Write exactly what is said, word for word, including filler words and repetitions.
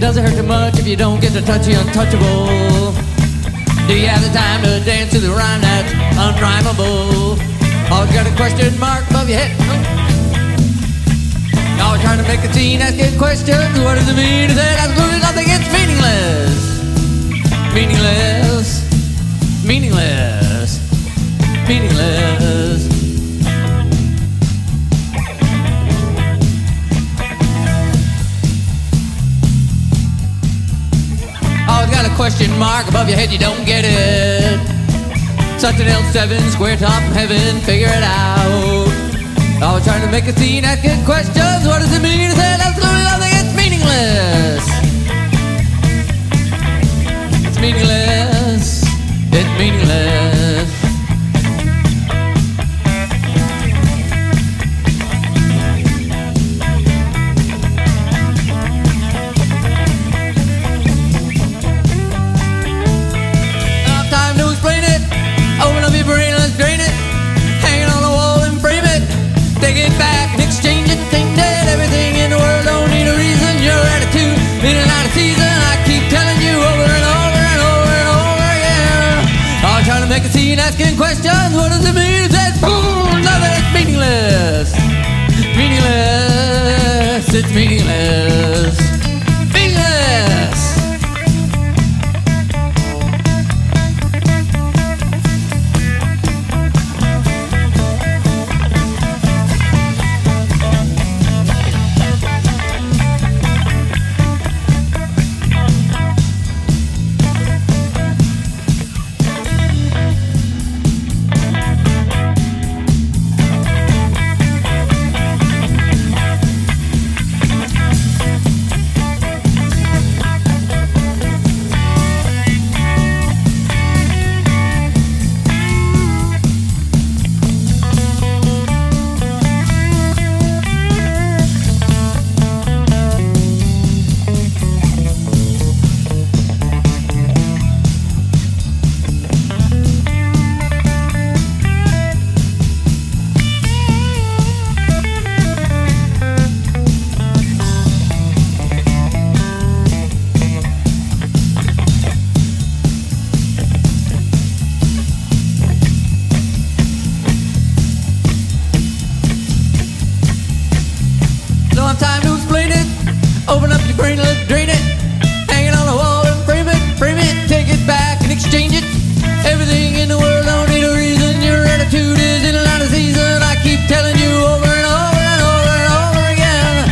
Doesn't hurt too much if you don't get to touch the untouchable. Do you have the time to dance to the rhyme that's unrhymable? Always got a question mark above your head. Always trying to make a scene, asking questions. What does it mean? Is it absolutely nothing? It's meaningless. Meaningless. Meaningless. Meaningless. Always got a question mark above your head, you don't get it. Something else seven, square top from heaven, figure it out. Always trying to make a scene, asking questions. What does it mean? Is it absolutely nothing? It's meaningless. It's meaningless. It's meaningless. Open up your brain, let's drain it. Hanging on the wall and frame it. Take it back and exchange it. Think that everything in the world don't need a reason. Your attitude in and out of season. I keep telling you over and over and over and over again. I'm trying to make a scene, asking questions. What does it mean? It says boom, nothing. It's meaningless. Meaningless. It's meaningless. Meaningless. Open up your brain, let's drain it. Hanging on the wall and frame it, frame it. Take it back and exchange it. Everything in the world don't need a reason. Your attitude is in and out of season. I keep telling you over and over and over and over again.